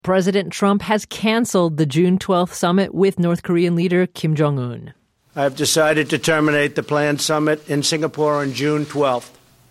President Trump has canceled the June 12th summit with North Korean leader Kim Jong-un. I've decided to terminate the planned summit in Singapore on June 12th.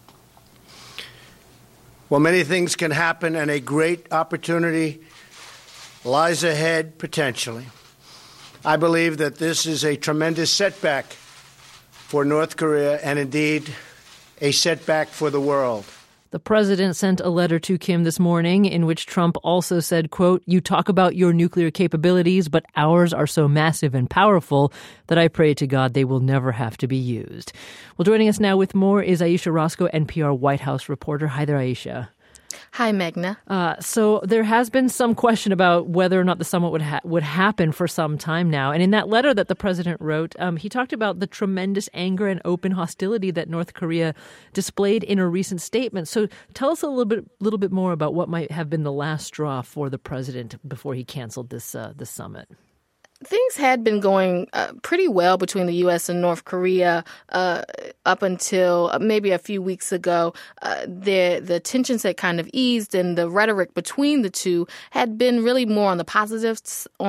While many things can happen and a great opportunity lies ahead potentially, I believe that this is a tremendous setback for North Korea and indeed a setback for the world. The president sent a letter to Kim this morning in which Trump also said, quote, "You talk about your nuclear capabilities, but ours are so massive and powerful that I pray to God they will never have to be used." Well, joining us now with more is Ayesha Rascoe, NPR White House reporter. Hi there, Ayesha. Hi, Meghna. So there has been some question about whether or not the summit would happen for some time now. And in that letter that the president wrote, he talked about the tremendous anger and open hostility that North Korea displayed in a recent statement. So tell us a little bit more about what might have been the last straw for the president before he canceled this summit. Things had been going pretty well between the U.S. and North Korea up until maybe a few weeks ago. The tensions had kind of eased, and the rhetoric between the two had been really more on the positive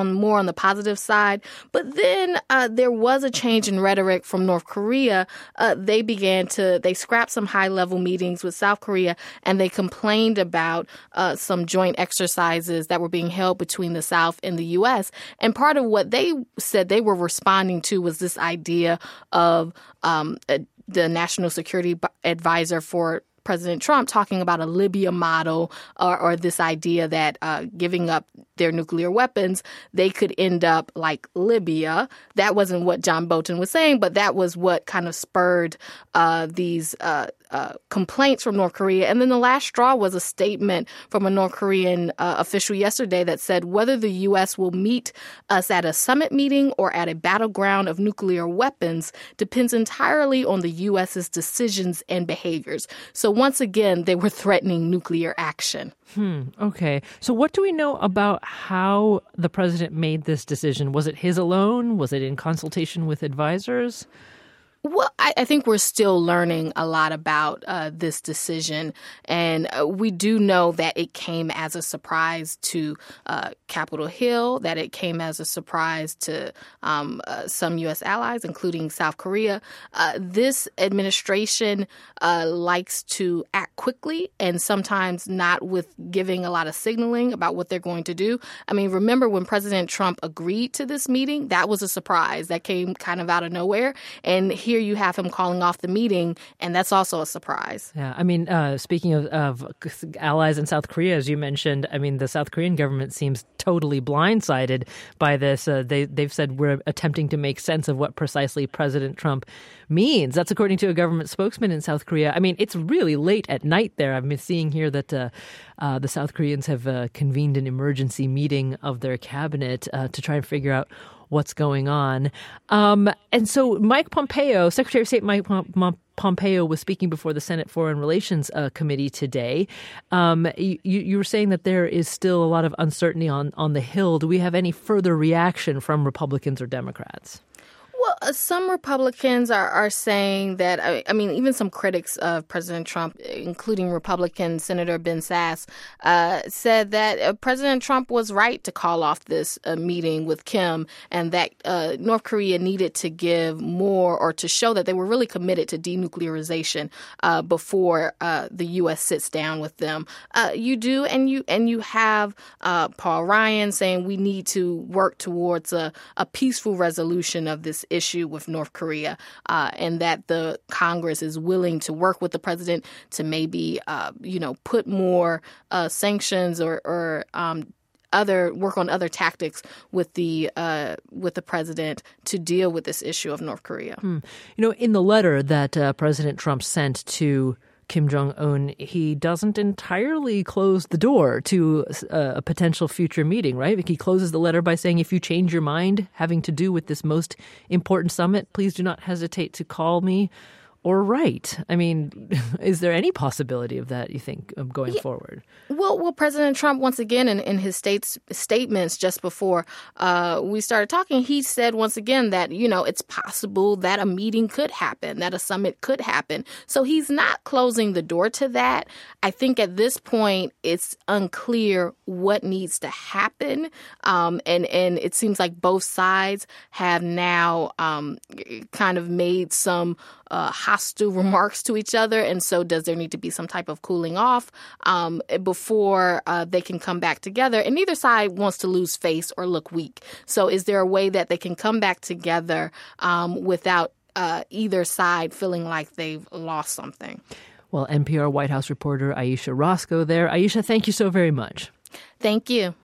side. But then there was a change in rhetoric from North Korea. They scrapped some high-level meetings with South Korea, and they complained about some joint exercises that were being held between the South and the U.S. And part of what they said they were responding to was this idea of the National Security Advisor for President Trump talking about a Libya model or this idea that giving up their nuclear weapons, they could end up like Libya. That wasn't what John Bolton was saying, but that was what kind of spurred these complaints from North Korea. And then the last straw was a statement from a North Korean official yesterday that said whether the U.S. will meet us at a summit meeting or at a battleground of nuclear weapons depends entirely on the U.S.'s decisions and behaviors. So once again, they were threatening nuclear action. Okay. So what do we know about how the president made this decision? Was it his alone? Was it in consultation with advisors? Well, I think we're still learning a lot about this decision, and we do know that it came as a surprise to Capitol Hill, that it came as a surprise to some U.S. allies, including South Korea. This administration likes to act quickly and sometimes not with giving a lot of signaling about what they're going to do. I mean, remember when President Trump agreed to this meeting? That was a surprise. That came kind of out of nowhere, and here you have him calling off the meeting, and that's also a surprise. Yeah, I mean, speaking of allies in South Korea, as you mentioned, I mean, the South Korean government seems totally blindsided by this. They've said we're attempting to make sense of what precisely President Trump means. That's according to a government spokesman in South Korea. I mean, it's really late at night there. I've been seeing here that the South Koreans have convened an emergency meeting of their cabinet to try and figure out what's going on. And so Mike Pompeo, Secretary of State Mike Pompeo was speaking before the Senate Foreign Relations Committee today. You were saying that there is still a lot of uncertainty on the Hill. Do we have any further reaction from Republicans or Democrats? Well, some Republicans are saying that, I mean, even some critics of President Trump, including Republican Senator Ben Sasse, said that President Trump was right to call off this meeting with Kim and that North Korea needed to give more or to show that they were really committed to denuclearization before the U.S. sits down with them. You do, and you have Paul Ryan saying we need to work towards a peaceful resolution of this issue with North Korea, and that the Congress is willing to work with the president to maybe, put more sanctions or work on other tactics with the president to deal with this issue of North Korea. In the letter that President Trump sent to Kim Jong-un, he doesn't entirely close the door to a potential future meeting, right? He closes the letter by saying, if you change your mind having to do with this most important summit, please do not hesitate to call me or right? I mean, is there any possibility of that, you think, going forward? Well, President Trump, once again, in his statements just before we started talking, he said once again that, it's possible that a meeting could happen, that a summit could happen. So he's not closing the door to that. I think at this point, it's unclear what needs to happen. And it seems like both sides have now kind of made some hostile remarks to each other. And so does there need to be some type of cooling off before they can come back together? And neither side wants to lose face or look weak. So is there a way that they can come back together without either side feeling like they've lost something? Well, NPR White House reporter Ayesha Rascoe there. Ayesha, thank you so very much. Thank you.